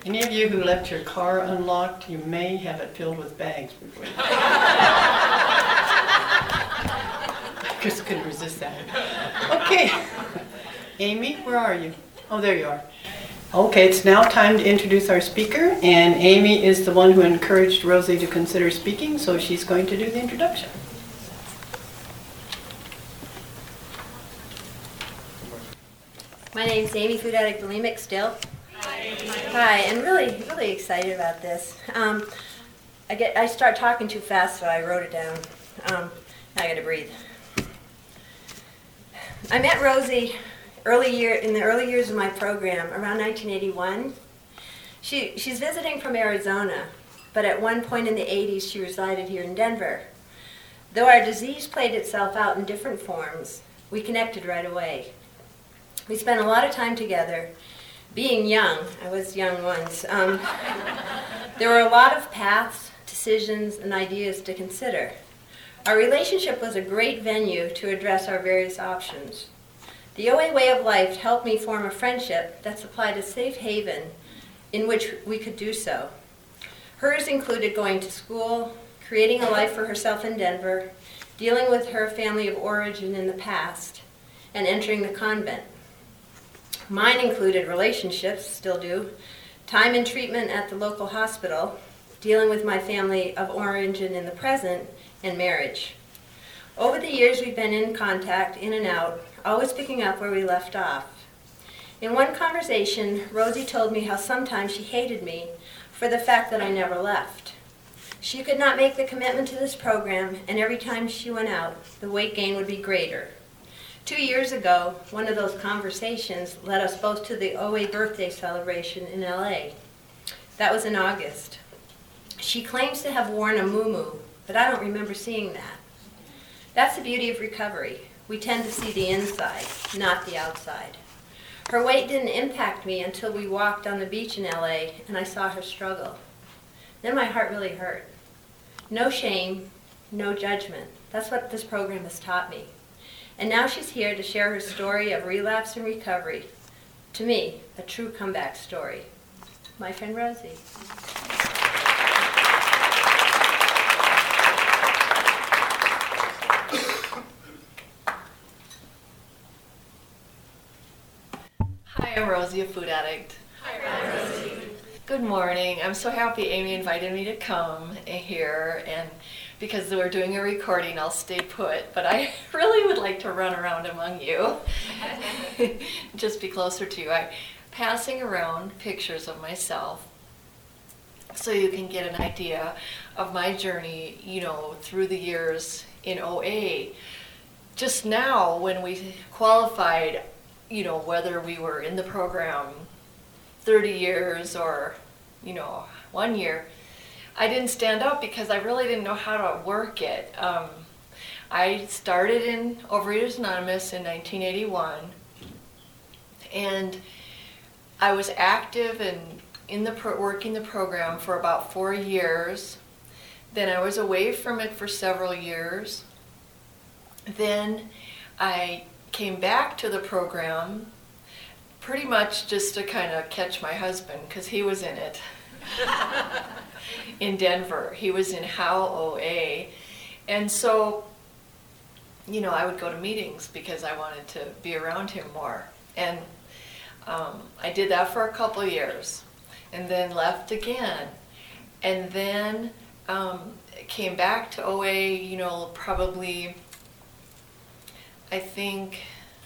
Any of you who left your car unlocked, you may have it filled with bags before you. Just couldn't resist that. Okay. Amy, where are you? Oh, there you are. Okay, it's now time to introduce our speaker, and Amy is the one who encouraged Rosie to consider speaking, so she's going to do the introduction. My name's Amy, food addict, bulimic still. Hi, and really excited about this. I start talking too fast, so I wrote it down. I gotta breathe. I met Rosie in the early years of my program, around 1981. She's visiting from Arizona, but at one point in the 80s she resided here in Denver. Though our disease played itself out in different forms, we connected right away. We spent a lot of time together. Being young, I was young once, there were a lot of paths, decisions, and ideas to consider. Our relationship was a great venue to address our various options. The OA way of life helped me form a friendship that supplied a safe haven in which we could do so. Hers included going to school, creating a life for herself in Denver, dealing with her family of origin in the past, and entering the convent. Mine included relationships, still do, time in treatment at the local hospital, dealing with my family of origin in the present, and marriage. Over the years we've been in contact, in and out, always picking up where we left off. In one conversation, Rosie told me how sometimes she hated me for the fact that I never left. She could not make the commitment to this program, and every time she went out, the weight gain would be greater. 2 years ago, one of those conversations led us both to the OA birthday celebration in LA. That was in August. She claims to have worn a muumuu, but I don't remember seeing that. That's the beauty of recovery. We tend to see the inside, not the outside. Her weight didn't impact me until we walked on the beach in LA and I saw her struggle. Then my heart really hurt. No shame, no judgment. That's what this program has taught me. And now she's here to share her story of relapse and recovery. To me, a true comeback story. My friend Rosie. Hi, I'm Rosie, a food addict. Hi, Rosie. Good morning. I'm so happy Amy invited me to come here, and because we're doing a recording, I'll stay put, but I really would like to run around among you, just be closer to you. I'm passing around pictures of myself so you can get an idea of my journey, through the years in OA. Just now, when we qualified, whether we were in the program 30 years or, 1 year, I didn't stand up because I really didn't know how to work it. I started in Overeaters Anonymous in 1981, and I was active in working the program for about 4 years. Then I was away from it for several years. Then I came back to the program pretty much just to kind of catch my husband, because he was in it. In Denver. He was in How OA. And so, I would go to meetings because I wanted to be around him more. And I did that for a couple of years and then left again. And then came back to OA, probably, I think,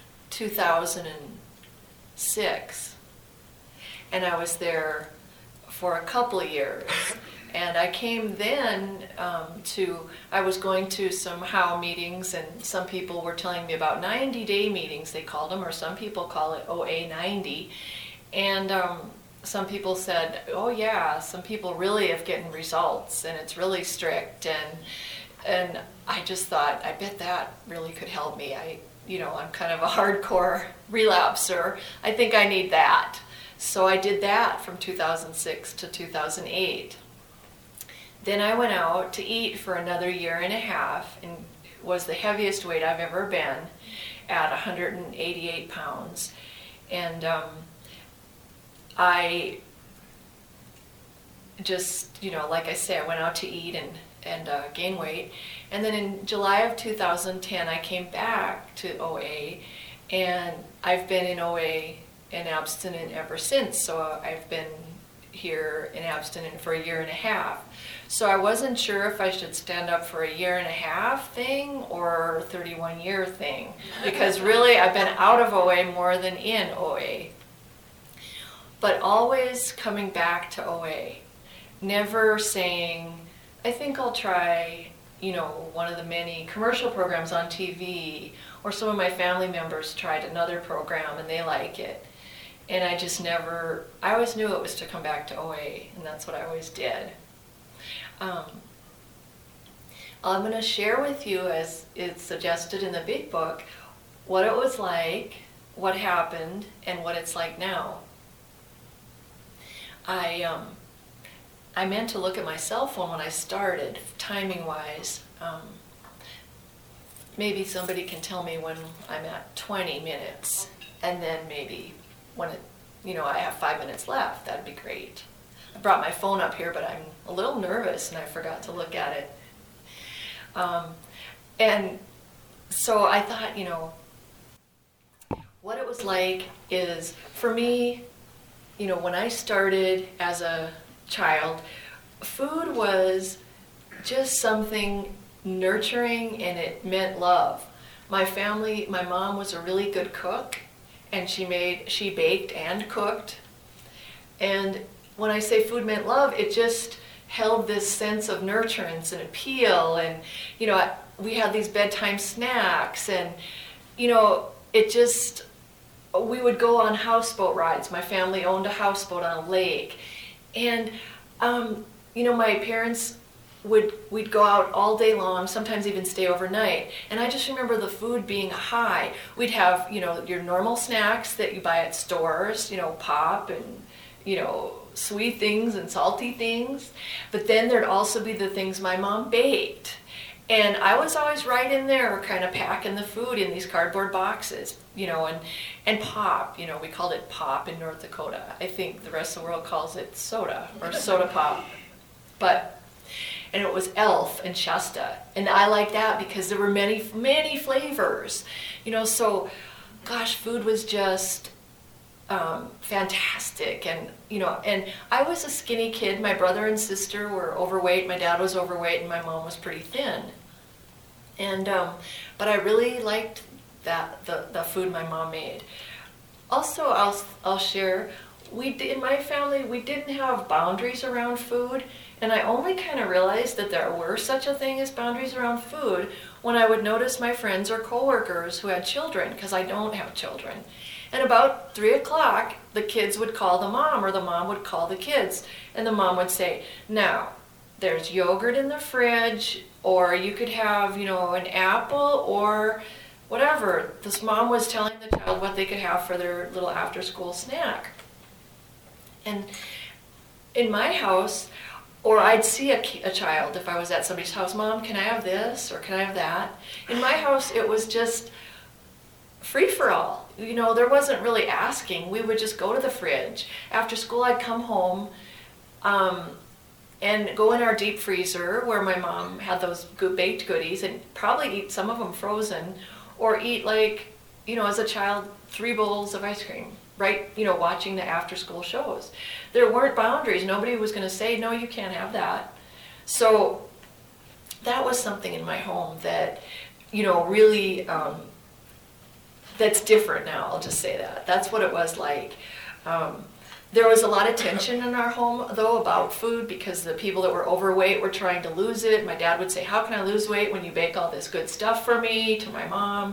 2006. And I was there for a couple of years. And I came then I was going to some How meetings, and some people were telling me about 90-day meetings, they called them, or some people call it OA 90. And some people said, oh yeah, some people really have gotten results, and it's really strict. And I just thought, I bet that really could help me. I'm kind of a hardcore relapser. I think I need that. So I did that from 2006 to 2008. Then I went out to eat for another year and a half, and was the heaviest weight I've ever been, at 188 pounds. And I just, like I say, I went out to eat and gain weight. And then in July of 2010, I came back to OA, and I've been in OA and abstinent ever since. So I've been here and abstinent for a year and a half. So I wasn't sure if I should stand up for a year and a half thing or 31-year thing, because really I've been out of OA more than in OA. But always coming back to OA, never saying, I think I'll try, one of the many commercial programs on TV, or some of my family members tried another program and they like it. And I always knew it was to come back to OA, and that's what I always did. I'm going to share with you, as it's suggested in the big book, what it was like, what happened, and what it's like now. I meant to look at my cell phone when I started, timing-wise. Maybe somebody can tell me when I'm at 20 minutes, and then maybe when I have 5 minutes left. That'd be great. I brought my phone up here, but I'm a little nervous and I forgot to look at it. And so I thought, what it was like is, for me, when I started as a child, food was just something nurturing, and it meant love. My mom was a really good cook, and she baked and cooked. And when I say food meant love, it just held this sense of nurturance and appeal. And, we had these bedtime snacks, and, we would go on houseboat rides. My family owned a houseboat on a lake. And, my parents we'd go out all day long, sometimes even stay overnight. And I just remember the food being high. We'd have, your normal snacks that you buy at stores, pop and, sweet things and salty things. But then there'd also be the things my mom baked. And I was always right in there kind of packing the food in these cardboard boxes, and pop, we called it pop in North Dakota. I think the rest of the world calls it soda or soda pop. And it was Elf and Shasta. And I liked that because there were many, many flavors. So, gosh, food was just fantastic. And, and I was a skinny kid. My brother and sister were overweight. My dad was overweight, and my mom was pretty thin. And, but I really liked the food my mom made. Also, I'll share, in my family, we didn't have boundaries around food. And I only kind of realized that there were such a thing as boundaries around food when I would notice my friends or coworkers who had children, because I don't have children. And about 3 o'clock, the kids would call the mom, or the mom would call the kids. And the mom would say, now, there's yogurt in the fridge, or you could have, an apple, or whatever. This mom was telling the child what they could have for their little after-school snack. And in my house, or I'd see a child if I was at somebody's house, Mom, can I have this, or can I have that? In my house, it was just free for all. There wasn't really asking. We would just go to the fridge. After school, I'd come home and go in our deep freezer where my mom had those baked goodies, and probably eat some of them frozen, or eat as a child, 3 bowls of ice cream. Right, watching the after-school shows. There weren't boundaries. Nobody was going to say, no, you can't have that. So that was something in my home that, really, that's different now, I'll just say that. That's what it was like. There was a lot of tension in our home, though, about food, because the people that were overweight were trying to lose it. My dad would say, how can I lose weight when you bake all this good stuff for me, to my mom.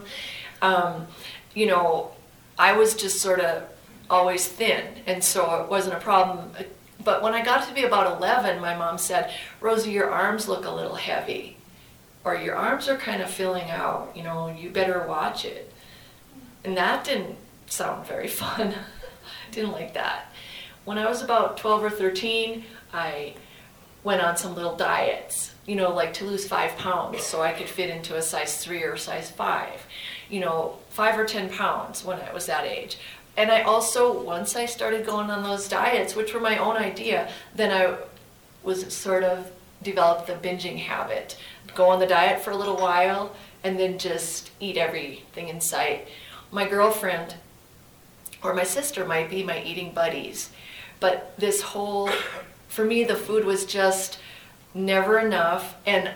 I was just sort of always thin, and so it wasn't a problem. But when I got to be about 11, my mom said, Rosie, your arms look a little heavy, or your arms are kind of filling out, you better watch it. And that didn't sound very fun. Didn't like that. When I was about 12 or 13, I went on some little diets, like to lose 5 pounds so I could fit into a size 3 or size 5, 5 or 10 pounds when I was that age. And I also, once I started going on those diets, which were my own idea, then was sort of developed the binging habit. Go on the diet for a little while and then just eat everything in sight. My girlfriend or my sister might be my eating buddies, but this whole, for me, the food was just never enough. And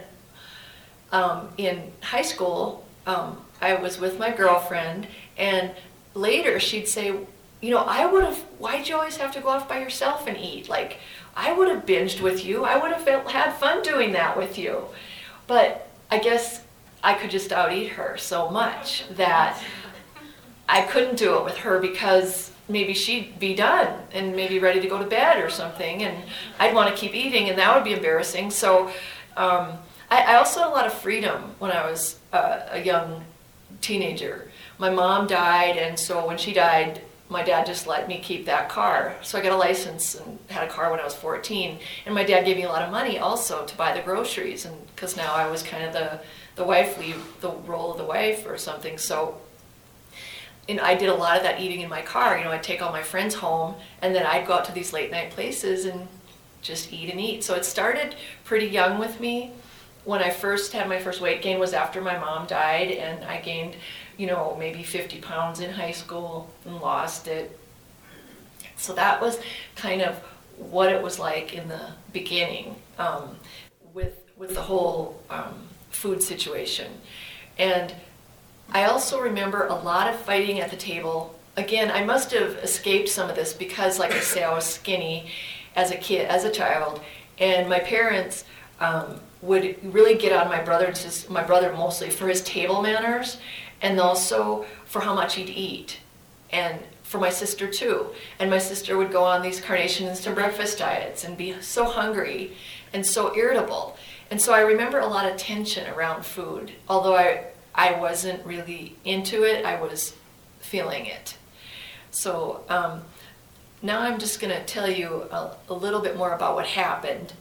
in high school, I was with my girlfriend, and later she'd say, you know, why'd you always have to go off by yourself and eat? Like, I would have binged with you. I would have had fun doing that with you. But I guess I could just out-eat her so much that I couldn't do it with her, because maybe she'd be done and maybe ready to go to bed or something, and I'd want to keep eating, and that would be embarrassing. So I also had a lot of freedom when I was a young teenager. My mom died, and so when she died, my dad just let me keep that car. So I got a license and had a car when I was 14. And my dad gave me a lot of money also to buy the groceries, and because now I was kind of the wifely, the role of the wife or something. So and I did a lot of that eating in my car. You know, I'd take all my friends home, and then I'd go out to these late night places and just eat and eat. So it started pretty young with me. When I first had my first weight gain was after my mom died, and I gained, you know, maybe 50 pounds in high school and lost it. So that was kind of what it was like in the beginning with the whole food situation. And I also remember a lot of fighting at the table. Again, I must have escaped some of this because, like I say, I was skinny as a kid, as a child, and my parents would really get on my brother mostly for his table manners, and also for how much he'd eat, and for my sister too. And my sister would go on these Carnation instant breakfast diets and be so hungry and so irritable. And so I remember a lot of tension around food. Although I wasn't really into it, I was feeling it. So now I'm just going to tell you a little bit more about what happened.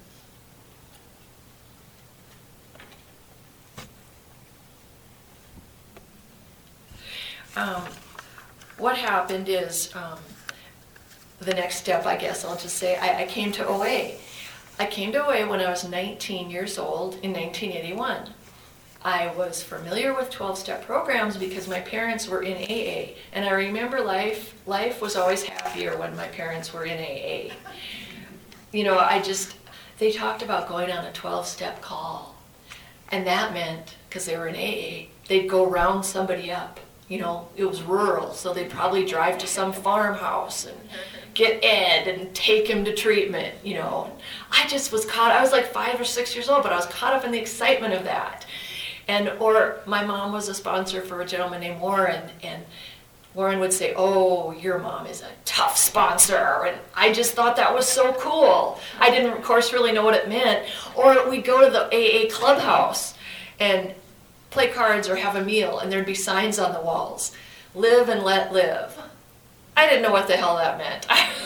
What happened is the next step, I guess I'll just say, I came to OA. I came to OA when I was 19 years old in 1981. I was familiar with 12-step programs because my parents were in AA, and I remember life was always happier when my parents were in AA. You know, they talked about going on a 12-step call, and that meant, because they were in AA, they'd go round somebody up. You know, it was rural, so they'd probably drive to some farmhouse and get Ed and take him to treatment, you know. I just was I was like 5 or 6 years old, but I was caught up in the excitement of that. Or my mom was a sponsor for a gentleman named Warren, and Warren would say, "Oh, your mom is a tough sponsor," and I just thought that was so cool. I didn't, of course, really know what it meant. Or we'd go to the AA clubhouse and play cards or have a meal, and there'd be signs on the walls, "Live and let live." I didn't know what the hell that meant.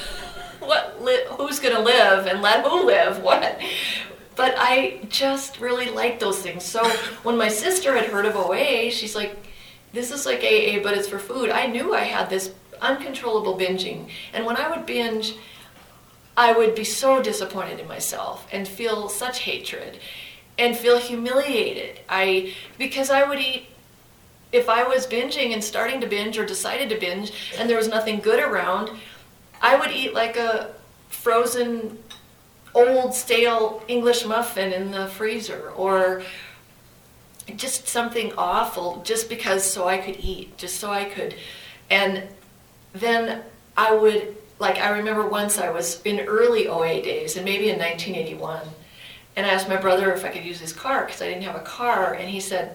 Who's going to live and let who live? What? But I just really liked those things. So when my sister had heard of OA, she's like, "This is like AA, but it's for food." I knew I had this uncontrollable binging. And when I would binge, I would be so disappointed in myself and feel such hatred and feel humiliated. Because I would eat, if I was binging and starting to binge or decided to binge and there was nothing good around, I would eat like a frozen old stale English muffin in the freezer, or just something awful, just because so I could eat, just so I could. And then I would, like, I remember once I was in early OA days, and maybe in 1981, and I asked my brother if I could use his car because I didn't have a car, and he said,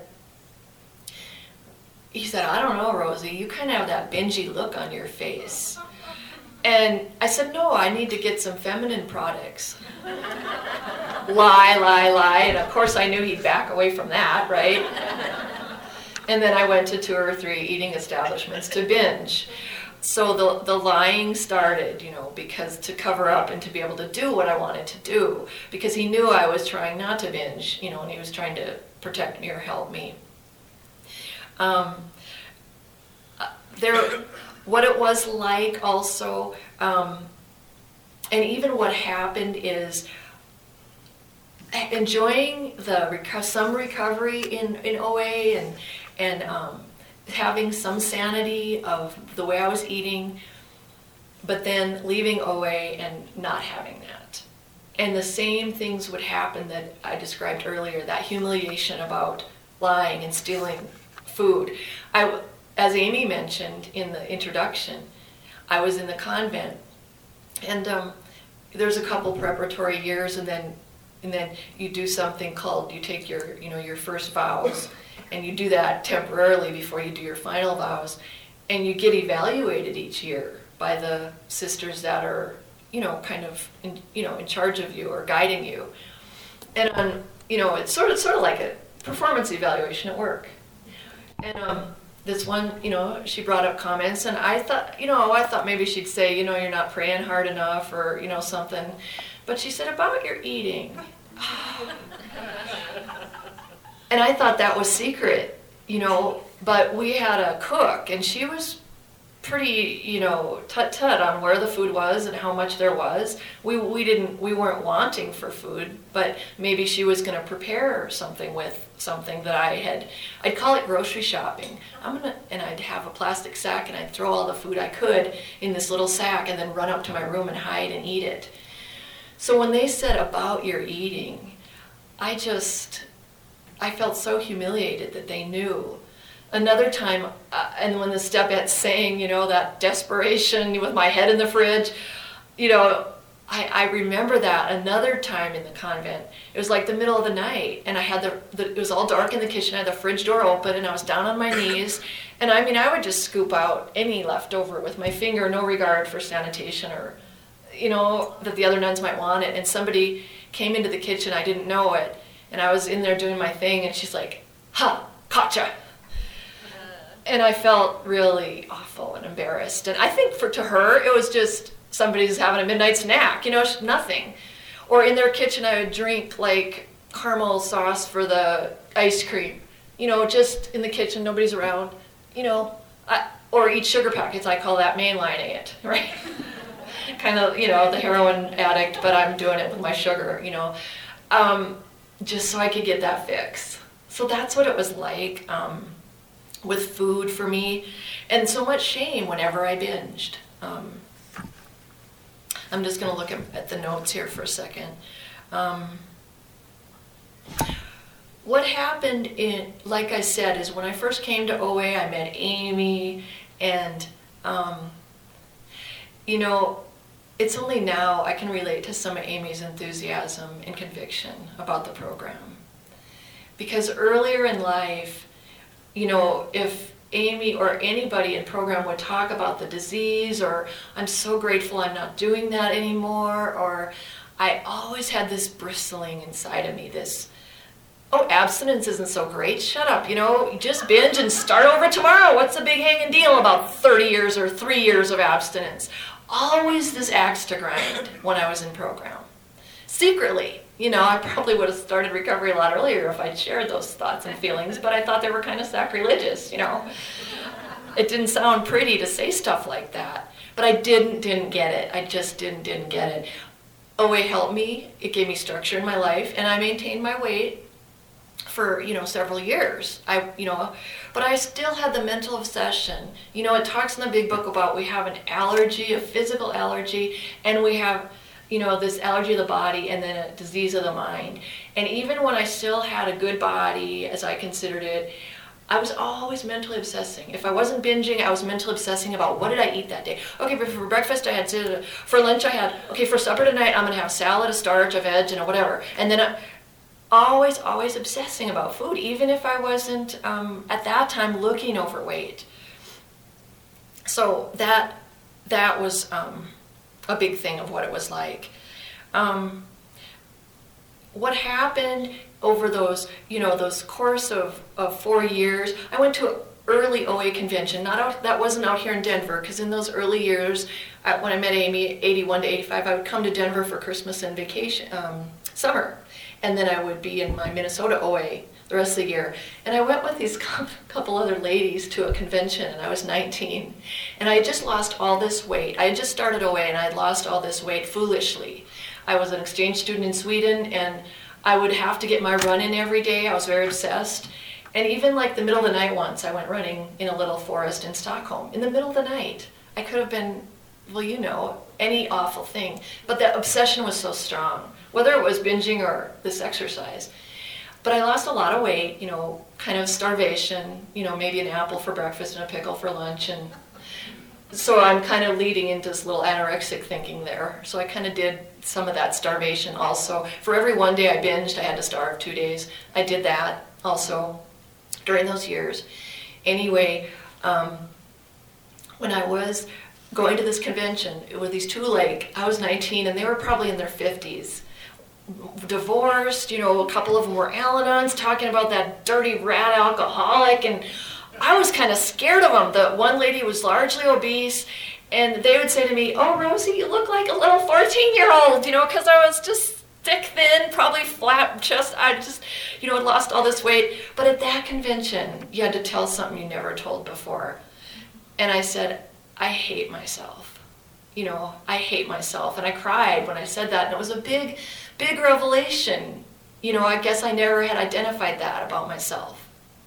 "I don't know, Rosie, you kind of have that bingy look on your face." And I said, "No, I need to get some feminine products." Lie. And of course I knew he'd back away from that, right? And then I went to 2 or 3 eating establishments to binge. So the lying started, you know, because to cover up and to be able to do what I wanted to do, because he knew I was trying not to binge, you know, and he was trying to protect me or help me. What it was like also, and even what happened is enjoying some recovery in OA and having some sanity of the way I was eating, but then leaving OA and not having that. And the same things would happen that I described earlier, that humiliation about lying and stealing food. As Amy mentioned in the introduction, I was in the convent, and there's a couple preparatory years, and then you do something called, you take your first vows, and you do that temporarily before you do your final vows, and you get evaluated each year by the sisters that are kind of in charge of you or guiding you, and it's sort of like a performance evaluation at work. And this one, she brought up comments, and I thought maybe she'd say, you're not praying hard enough, or something. But she said, about your eating. And I thought that was secret, but we had a cook, and she was pretty, tut-tut on where the food was and how much there was. We weren't wanting for food, but maybe she was going to prepare something with something that I'd call it grocery shopping. And I'd have a plastic sack, and I'd throw all the food I could in this little sack and then run up to my room and hide and eat it. So when they said about your eating, I felt so humiliated that they knew. Another time, and when the step-et's saying, that desperation with my head in the fridge, I remember that another time in the convent. It was like the middle of the night, and I had it was all dark in the kitchen. I had the fridge door open, and I was down on my knees. And I would just scoop out any leftover with my finger, no regard for sanitation or, that the other nuns might want it. And somebody came into the kitchen, I didn't know it, and I was in there doing my thing, and she's like, "Ha, gotcha." And I felt really awful and embarrassed. And I think to her, it was just somebody's having a midnight snack, nothing. Or in their kitchen, I would drink like caramel sauce for the ice cream, just in the kitchen, nobody's around, or eat sugar packets. I call that mainlining it, right? Kind of, the heroin addict, but I'm doing it with my sugar, just so I could get that fix. So that's what it was like. With food for me, and so much shame whenever I binged. I'm just going to look at the notes here for a second. What happened like I said, is when I first came to OA, I met Amy, and it's only now I can relate to some of Amy's enthusiasm and conviction about the program. Because earlier in life, if Amy or anybody in program would talk about the disease, or I'm so grateful I'm not doing that anymore, or I always had this bristling inside of me, this, abstinence isn't so great, shut up, just binge and start over tomorrow. What's the big hanging deal about 30 years or 3 years of abstinence? Always this axe to grind when I was in program. Secretly. I probably would have started recovery a lot earlier if I'd shared those thoughts and feelings, but I thought they were kind of sacrilegious, It didn't sound pretty to say stuff like that, but I didn't get it. I just didn't get it. OA helped me. It gave me structure in my life, and I maintained my weight for, several years. But I still had the mental obsession. It talks in the big book about we have an allergy, a physical allergy, and we have this allergy of the body, and then a disease of the mind. And even when I still had a good body, as I considered it, I was always mentally obsessing. If I wasn't binging, I was mentally obsessing about what did I eat that day. Okay, but for breakfast I had, for lunch I had, okay, for supper tonight I'm gonna have salad, a starch, a veg, and a whatever. And then always obsessing about food, even if I wasn't, at that time, looking overweight. So that was, a big thing of what it was like. What happened over those course of 4 years, I went to an early OA convention, that wasn't out here in Denver, because in those early years, when I met Amy, 81 to 85, I would come to Denver for Christmas and vacation, summer, and then I would be in my Minnesota OA the rest of the year. And I went with these couple other ladies to a convention, and I was 19. And I had just lost all this weight. I had just started OA, and I had lost all this weight foolishly. I was an exchange student in Sweden, and I would have to get my run in every day. I was very obsessed. And even like the middle of the night once, I went running in a little forest in Stockholm. In the middle of the night, I could have been, well, you know, any awful thing. But that obsession was so strong, whether it was binging or this exercise. But I lost a lot of weight, you know, kind of starvation, you know, maybe an apple for breakfast and a pickle for lunch. And so I'm kind of leading into this little anorexic thinking there. So I kind of did some of that starvation also. For every one day I binged, I had to starve 2 days. I did that also during those years. Anyway, when I was going to this convention with these two, like, I was 19 and they were probably in their 50s. Divorced, you know, a couple of them were Al-Anons, talking about that dirty rat alcoholic, and I was kind of scared of them. The one lady was largely obese, and they would say to me, "Oh, Rosie, you look like a little 14-year-old," you know, because I was just thick, thin, probably flat chest. I just, you know, had lost all this weight. But at that convention, you had to tell something you never told before. And I said, "I hate myself. You know, I hate myself." And I cried when I said that, and it was a big revelation. You know, I guess I never had identified that about myself.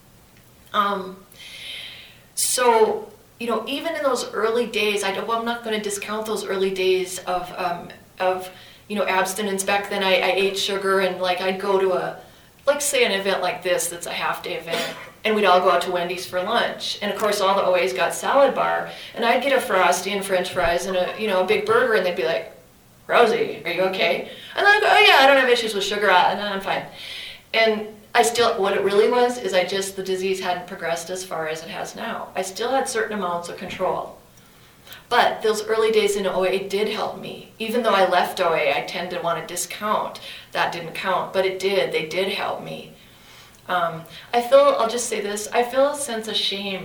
So, you know, even in those early days, I'm not going to discount those early days of you know, abstinence. Back then I ate sugar, and like I'd go to like say an event like this that's a half-day event, and we'd all go out to Wendy's for lunch. And of course all the OAs got salad bar, and I'd get a Frosty and French fries and a big burger, and they'd be like, "Rosie, are you okay?" And I'd go, "Oh yeah, I don't have issues with sugar, and I'm fine." And I still, what it really was is the disease hadn't progressed as far as it has now. I still had certain amounts of control. But those early days in OA did help me. Even though I left OA, I tend to want to discount. That didn't count, but it did. They did help me. I'll just say this, I feel a sense of shame.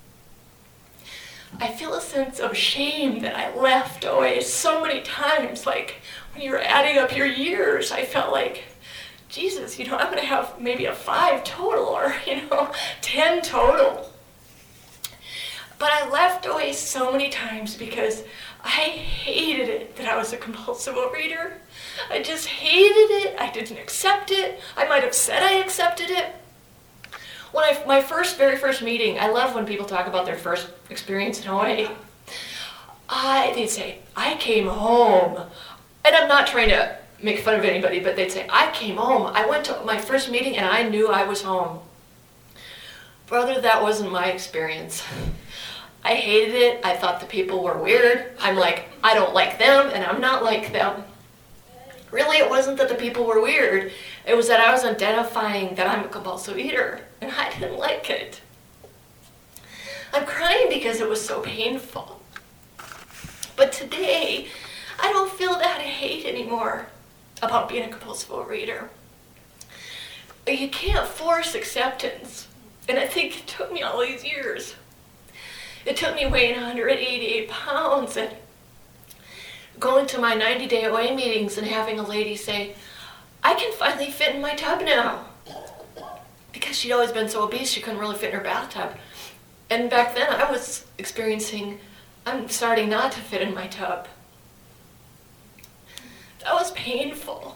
I feel a sense of shame that I left OA so many times. Like, when you're adding up your years, I felt like, Jesus, you know, I'm going to have maybe a 5 total, or, you know, 10 total. But I left OA so many times because I hated it that I was a compulsive overeater. I just hated it. I didn't accept it. I might have said I accepted it. When my very first meeting, I love when people talk about their first experience in OA. They'd say, "I came home." And I'm not trying to make fun of anybody, but they'd say, "I came home. I went to my first meeting and I knew I was home." Brother, that wasn't my experience. I hated it. I thought the people were weird. I'm like, I don't like them and I'm not like them. Really, it wasn't that the people were weird. It was that I was identifying that I'm a compulsive eater, and I didn't like it. I'm crying because it was so painful. But today, I don't feel that hate anymore about being a compulsive overeater. You can't force acceptance. And I think it took me all these years. It took me weighing 188 pounds and going to my 90-day OA meetings and having a lady say, "I can finally fit in my tub now." Because she'd always been so obese, she couldn't really fit in her bathtub. And back then, I was experiencing, I'm starting not to fit in my tub. That was painful.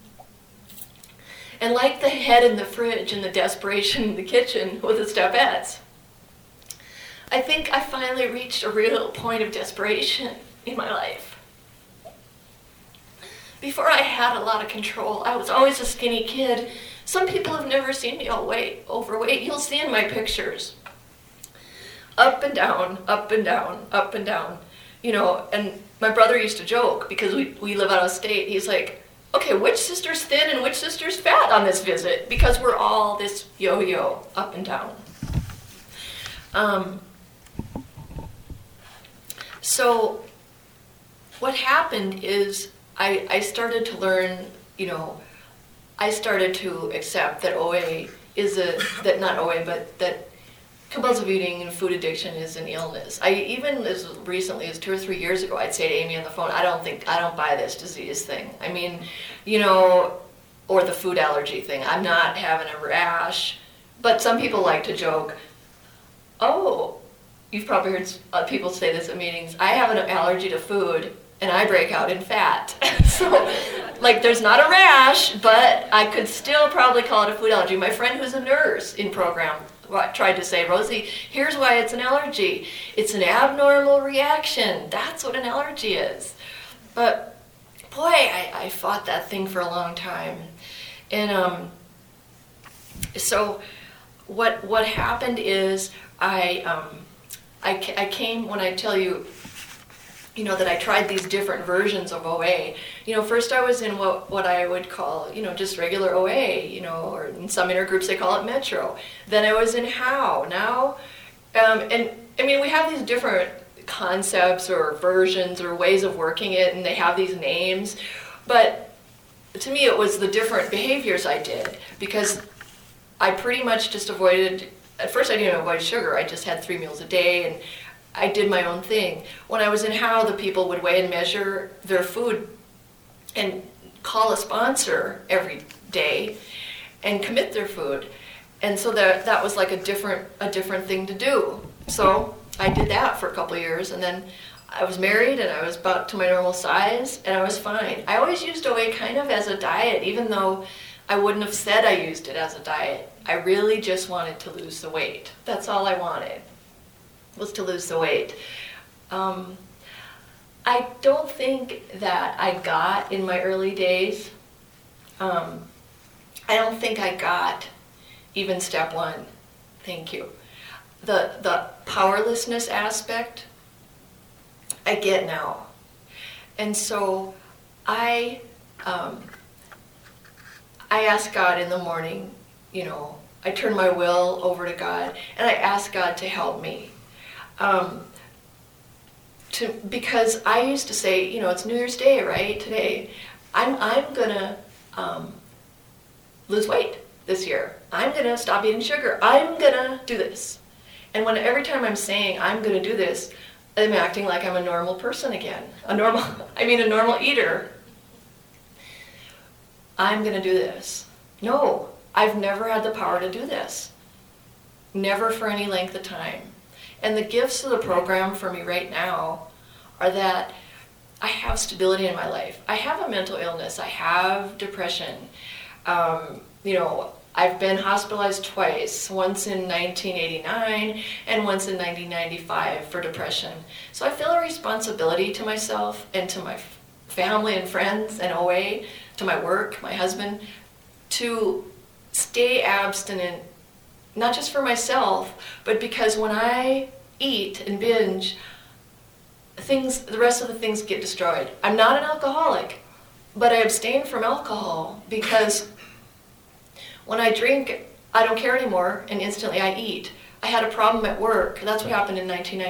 And like the head in the fridge and the desperation in the kitchen with the stepettes, I think I finally reached a real point of desperation in my life. Before I had a lot of control. I was always a skinny kid. Some people have never seen me overweight. You'll see in my pictures. Up and down, up and down, up and down. You know, and my brother used to joke, because we live out of state, he's like, "Okay, which sister's thin and which sister's fat on this visit?" Because we're all this yo-yo, up and down. So what happened is I started to learn, you know, I started to accept that OA is that compulsive eating and food addiction is an illness. Even as recently as 2 or 3 years ago, I'd say to Amy on the phone, I don't buy this disease thing. I mean, you know, or the food allergy thing. I'm not having a rash. But some people like to joke, "Oh, you've probably heard people say this at meetings, I have an allergy to food and I break out in fat." So Like there's not a rash, but I could still probably call it a food allergy. My friend who's a nurse in program tried to say, Rosie, here's why it's an allergy. It's an abnormal reaction. That's what an allergy is. But boy, I fought that thing for a long time. And so what happened is I came, when I tell you, that I tried these different versions of OA. First I was in what I would call, just regular OA, or in some intergroups they call it Metro. Then I was in HOW. Now, and I mean, we have these different concepts or versions or ways of working it, and they have these names. But to me, it was the different behaviors I did, because I pretty much just avoided, at first I didn't avoid sugar, I just had 3 meals a day, and I did my own thing. When I was in HOW, the people would weigh and measure their food and call a sponsor every day and commit their food. And so that was like a different thing to do. So I did that for a couple of years, and then I was married and I was back to my normal size, and I was fine. I always used OA kind of as a diet, even though I wouldn't have said I used it as a diet. I really just wanted to lose the weight. That's all I wanted, was to lose the weight. I don't think that I got in my early days, I don't think I got even step 1. Thank you. The powerlessness aspect, I get now. And so I ask God in the morning, I turn my will over to God, and I ask God to help me. Because I used to say, it's New Year's Day, right? Today, I'm gonna lose weight this year. I'm gonna stop eating sugar. I'm gonna do this. And every time I'm saying I'm gonna do this, I'm acting like I'm a normal person again. A normal eater. I'm gonna do this. No, I've never had the power to do this. Never for any length of time. And the gifts of the program for me right now are that I have stability in my life. I have a mental illness. I have depression. I've been hospitalized twice, once in 1989 and once in 1995 for depression. So I feel a responsibility to myself and to my family and friends and OA, to my work, my husband, to stay abstinent, not just for myself, but because when I eat and binge, the rest of the things get destroyed. I'm not an alcoholic, but I abstain from alcohol because when I drink, I don't care anymore, and instantly I eat. I had a problem at work. That's what happened in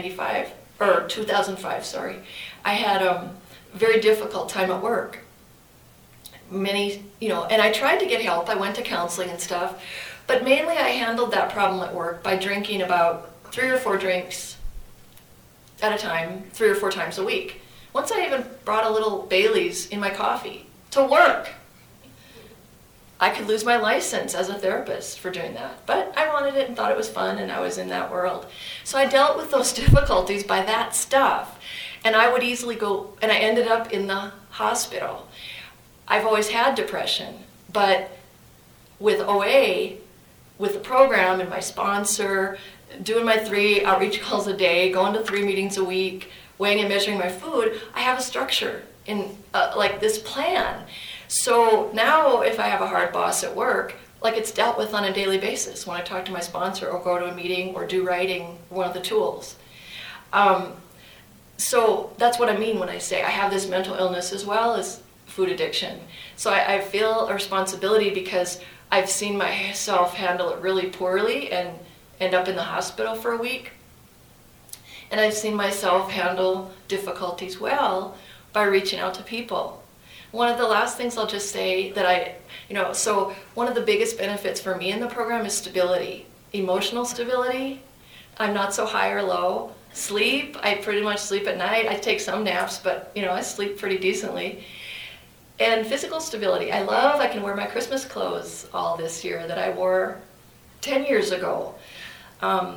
2005, sorry. I had a very difficult time at work. And I tried to get help. I went to counseling and stuff, but mainly I handled that problem at work by drinking about 3 or 4 drinks at a time, 3 or 4 times a week. Once I even brought a little Bailey's in my coffee to work. I could lose my license as a therapist for doing that, but I wanted it and thought it was fun, and I was in that world. So I dealt with those difficulties by that stuff, and I would easily go, and I ended up in the hospital. I've always had depression, but with OA, with the program and my sponsor, doing my 3 outreach calls a day, going to 3 meetings a week, weighing and measuring my food, I have a structure in like this plan. So now if I have a hard boss at work, like it's dealt with on a daily basis when I talk to my sponsor or go to a meeting or do writing, one of the tools. So that's what I mean when I say I have this mental illness as well as food addiction. So I feel a responsibility because I've seen myself handle it really poorly and end up in the hospital for a week. And I've seen myself handle difficulties well by reaching out to people. One of the last things I'll just say that so one of the biggest benefits for me in the program is stability, emotional stability. I'm not so high or low. Sleep, I pretty much sleep at night. I take some naps, but I sleep pretty decently. And physical stability. I can wear my Christmas clothes all this year that I wore 10 years ago. I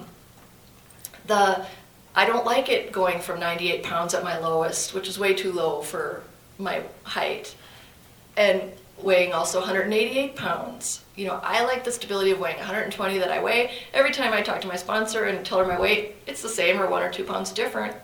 don't like it going from 98 pounds at my lowest, which is way too low for my height. and weighing also 188 pounds. You know, I like the stability of weighing 120 that I weigh. Every time I talk to my sponsor and tell her my weight, it's the same or 1 or 2 pounds different.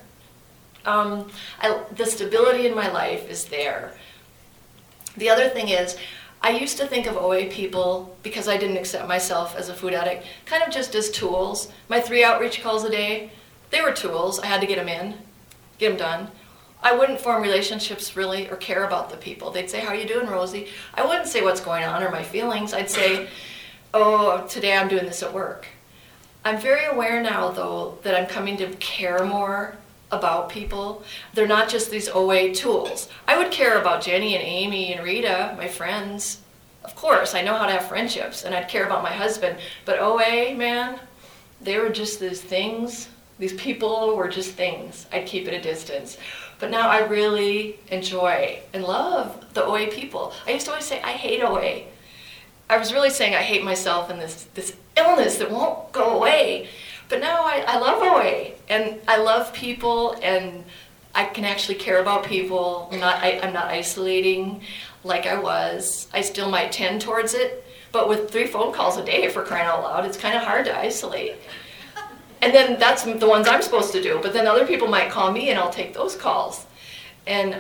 The stability in my life is there. The other thing is, I used to think of OA people, because I didn't accept myself as a food addict, kind of just as tools. My 3 outreach calls a day, they were tools. I had to get them in, get them done. I wouldn't form relationships really or care about the people. They'd say, "How are you doing, Rosie?" I wouldn't say what's going on or my feelings. I'd say, "Oh, today I'm doing this at work." I'm very aware now, though, that I'm coming to care more about people. They're not just these OA tools. I would care about Jenny and Amy and Rita, my friends. Of course, I know how to have friendships, and I'd care about my husband. But OA, man, they were just these things. These people were just things. I'd keep at a distance. But now I really enjoy and love the OA people. I used to always say, I hate OA. I was really saying I hate myself and this illness that won't go away. But now I love OA, and I love people, and I can actually care about people. I'm not isolating like I was. I still might tend towards it, but with 3 phone calls a day, for crying out loud, it's kind of hard to isolate. And then that's the ones I'm supposed to do, but then other people might call me and I'll take those calls. And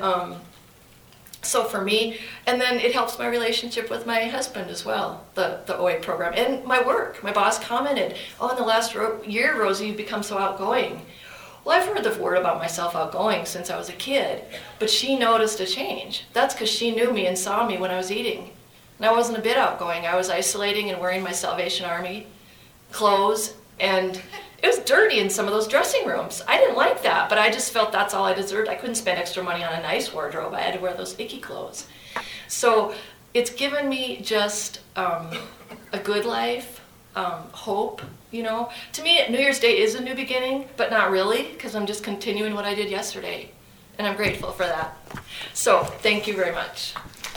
so for me, and then it helps my relationship with my husband as well, the OA program, and my work. My boss commented, "Oh, in the last year, Rosie, you've become so outgoing." Well, I've heard the word about myself outgoing since I was a kid, but she noticed a change. That's because she knew me and saw me when I was eating. And I wasn't a bit outgoing. I was isolating and wearing my Salvation Army clothes, and it was dirty in some of those dressing rooms. I didn't like that, but I just felt that's all I deserved. I couldn't spend extra money on a nice wardrobe. I had to wear those icky clothes. So it's given me just a good life, hope, you know. To me, New Year's Day is a new beginning, but not really, because I'm just continuing what I did yesterday. And I'm grateful for that. So thank you very much.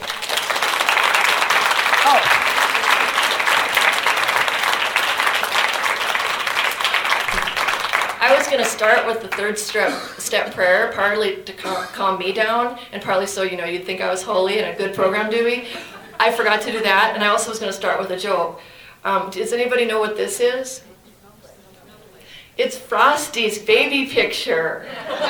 Oh. I was going to start with the 3rd step prayer, partly to calm me down, and partly so you'd think I was holy and a good program doing. I forgot to do that, and I also was going to start with a joke. Does anybody know what this is? It's Frosty's baby picture.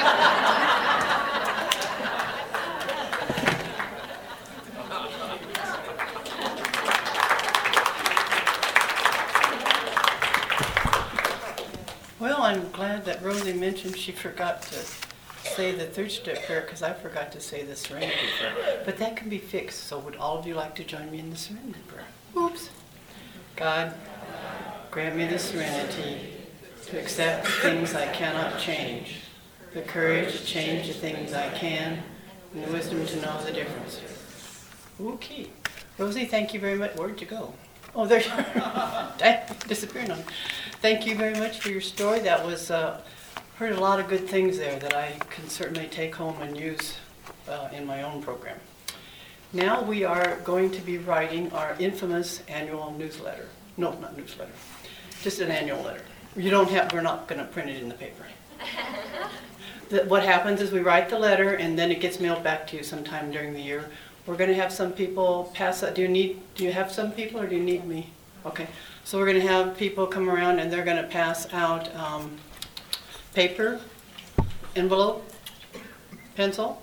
Well, I'm glad that Rosie mentioned she forgot to say the 3rd step prayer, because I forgot to say the serenity prayer. But that can be fixed, so would all of you like to join me in the serenity prayer? Oops. God, grant me the serenity to accept the things I cannot change, the courage to change the things I can, and the wisdom to know the difference. Okay. Rosie, thank you very much. Where'd you go? Oh, there you are. Disappearing on me. Thank you very much for your story. That was, heard a lot of good things there that I can certainly take home and use in my own program. Now we are going to be writing our infamous annual newsletter. No, not newsletter. Just an annual letter. We're not going to print it in the paper. What happens is we write the letter and then it gets mailed back to you sometime during the year. We're going to have some people pass that. Do you have some people, or do you need me? Okay. So we're going to have people come around and they're going to pass out paper, envelope, pencil.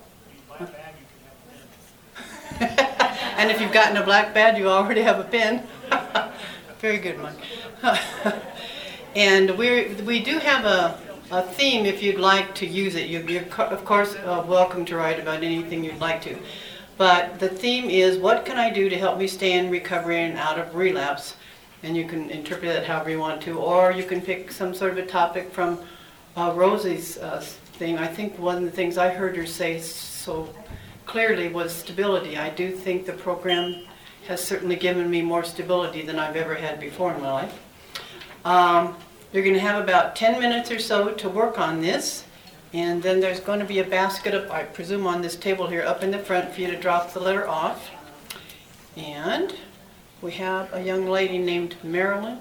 And if you've gotten a black badge, you already have a pen. Very good, Mike. And we do have a theme if you'd like to use it. You're of course welcome to write about anything you'd like to. But the theme is, what can I do to help me stay in recovery and out of relapse? And you can interpret it however you want to, or you can pick some sort of a topic from Rosie's thing. I think one of the things I heard her say so clearly was stability. I do think the program has certainly given me more stability than I've ever had before in my life. You're going to have about 10 minutes or so to work on this, and then there's going to be a basket up, I presume, on this table here up in the front for you to drop the letter off. And we have a young lady named Marilyn.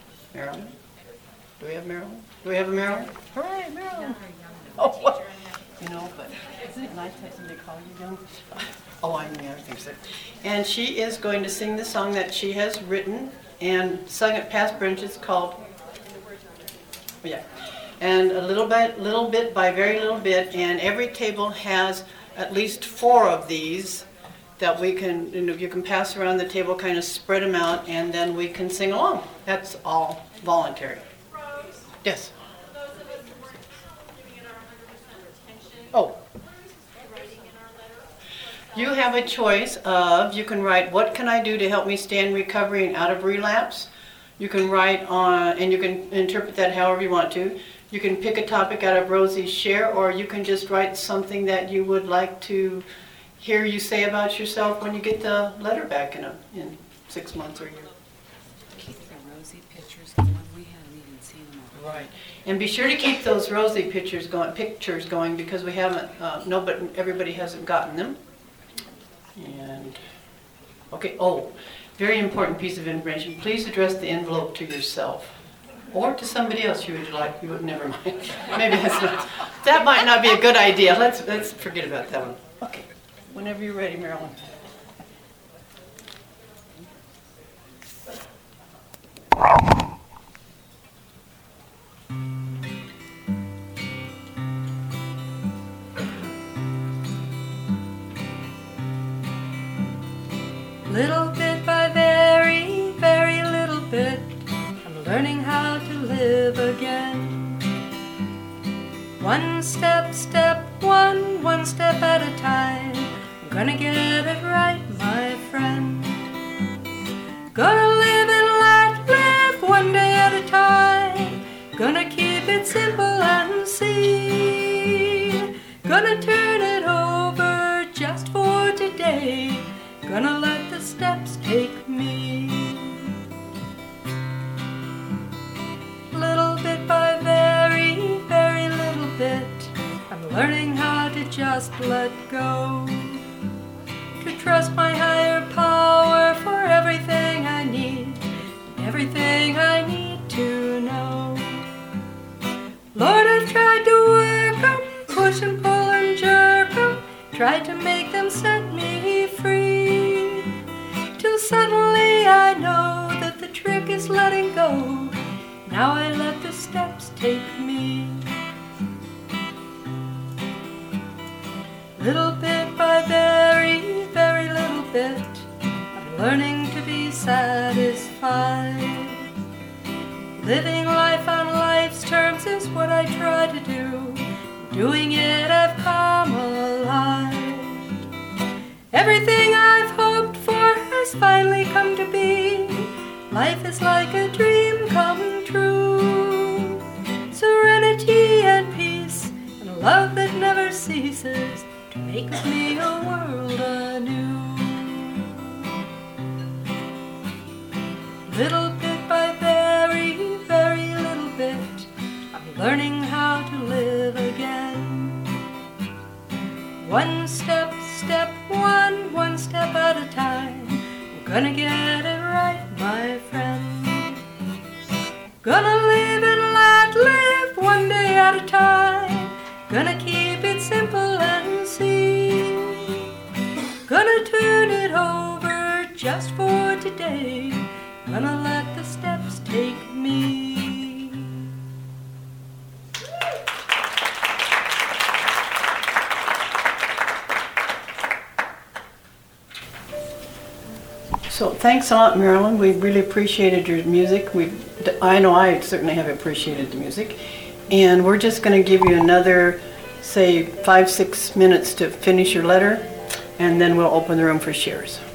Marilyn? Do we have Marilyn? Do we have a Marilyn? Hooray, Marilyn! Oh, what? you know, but isn't it nice to have somebody call you young? Oh, I think so. And she is going to sing the song that she has written and sung at past branches called, yeah, and a little bit by very little bit, and every table has at least 4 of these that we can, you know, you can pass around the table, kind of spread them out, and then we can sing along. That's all voluntary. Rose, Yes. for those of us who weren't giving it our 100% attention, Oh. what are we writing in our letter? You have a choice of, you can write, what can I do to help me stay in recovery and out of relapse? You can write on, and you can interpret that however you want to. You can pick a topic out of Rosie's share, or you can just write something that you would like to hear you say about yourself when you get the letter back in 6 months or a year. Keep the rosy pictures going. We haven't even seen them all. Right. And be sure to keep those rosy pictures going because we haven't, everybody hasn't gotten them. And, okay, oh, very important piece of information. Please address the envelope to yourself or to somebody else you would like. You would never mind. Maybe that's not, that might not be a good idea. Let's forget about that one. Okay, whenever you're ready, Marilyn. Little bit by very, very little bit, I'm learning how to live again. One step, one step at a time. I'm gonna get it right, my friend. Gonna live and live one day at a time. Gonna keep it simple and see. Gonna turn it over just for today. Gonna let the steps take me. Little bit by very, very little bit, I'm learning how to just let go. To trust my higher power for everything I need, everything I need to know. Lord, I've tried to work 'em, push and pull and jerk 'em, tried to make them set me free. Till suddenly I know that the trick is letting go. Now I let the steps take me. Little bit by very, very little bit, I'm learning to be satisfied. Living life on life's terms is what I try to do. Doing it, I've come alive. Everything I've hoped for has finally come to be. Life is like a dream come true. Serenity and peace and love that never ceases to make of me a world anew. Little bit by very, very little bit, I'm learning how to live again. One step, one step at a time. I'm gonna get it right, my friend. Gonna live and let live one day at a time. Gonna keep it simple and see. Gonna turn it over just for today. Gonna let the steps take me. So thanks a lot, Marilyn. We really appreciated your music. I know I certainly have appreciated the music. And we're just going to give you another, say, 5-6 minutes to finish your letter, and then we'll open the room for shares.